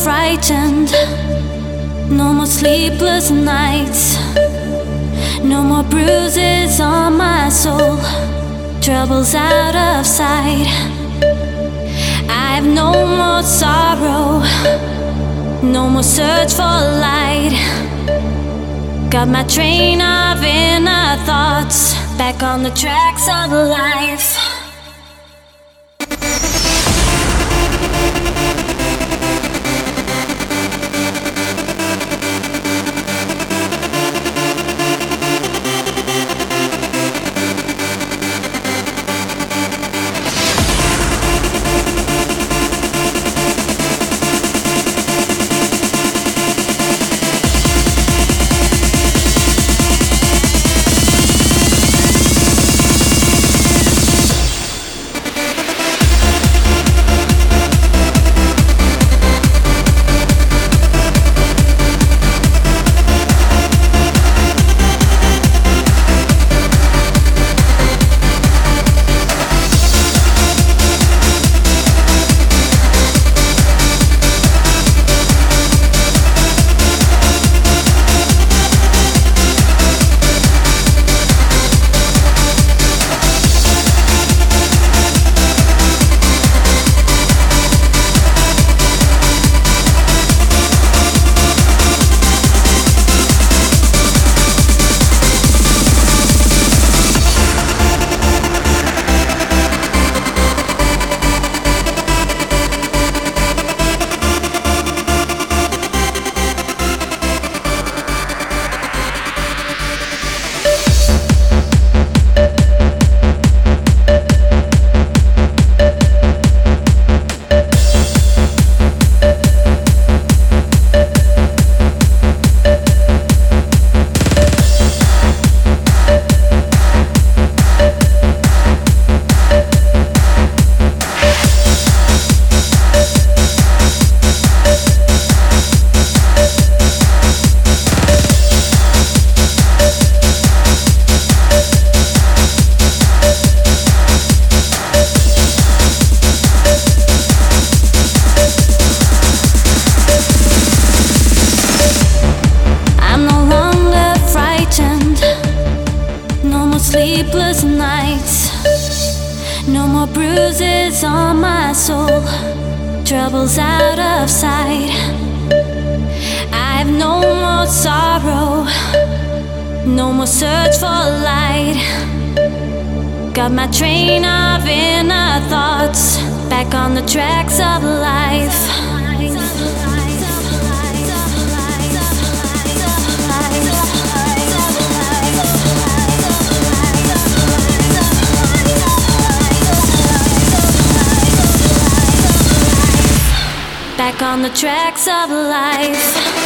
frightened. No more sleepless nights. No more bruises on my soul. Troubles out of sight. I have no more sorrow. No more search for light. Got my train of inner thoughts back on the tracks of life. Sleepless nights, no more bruises on my soul, troubles out of sight. I have no more sorrow, no more search for light. Got my train of inner thoughts back on the tracks of life. Back on the tracks of life.